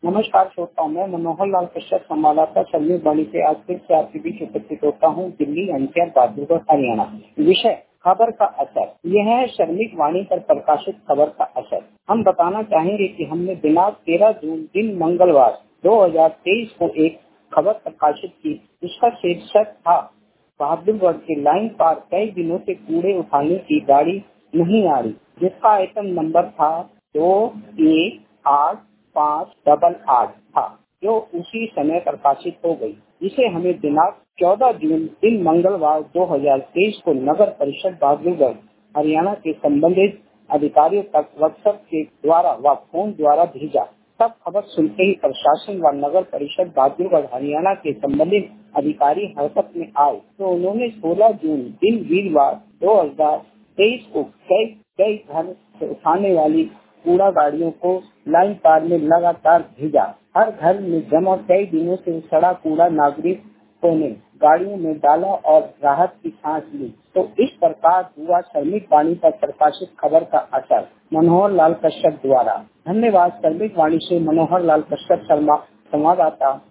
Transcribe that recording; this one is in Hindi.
नमस्कार श्रोताओं, मैं मनोहर लाल कश्यप संवाददाता शर्मिक वाणी से आज फिर से आपके बीच उपस्थित होता हूँ। दिल्ली एनसीआर बहादुरगढ़ हरियाणा। विषय खबर का असर। यह है शर्मिक वाणी पर प्रकाशित खबर का असर। हम बताना चाहेंगे कि हमने दिनांक 13 जून दिन मंगलवार 2023 को एक खबर प्रकाशित की, जिसका शीर्षक था बहादुरगढ़ के लाइन पार कई दिनों से कूड़े उठाने की गाड़ी नहीं आ रही, जिसका आइटम नंबर था 218588 था, जो उसी समय प्रकाशित हो गई, जिसे हमें दिनांक 14 जून दिन मंगलवार 2023 को नगर परिषद बहादुरगढ़ हरियाणा के संबंधित अधिकारियों तक व्हाट्सएप के द्वारा व फोन द्वारा भेजा। तब खबर सुनते ही प्रशासन व नगर परिषद बहादुरगढ़ हरियाणा के संबंधित अधिकारी हरकत में आए, तो उन्होंने 16 जून दिन वीरवार 2023 को कई घर से उठाने वाली कूड़ा गाड़ियों को लाइन पार में लगातार भेजा। हर घर में जमा कई दिनों से सड़ा कूड़ा नागरिकों ने गाड़ियों में डाला और राहत की सांस ली। तो इस प्रकार हुआ शर्मिक वाणी पर प्रकाशित खबर का असर। मनोहर लाल कश्यप द्वारा। धन्यवाद। शर्मिक वाणी से मनोहर लाल कश्यप संवाददाता।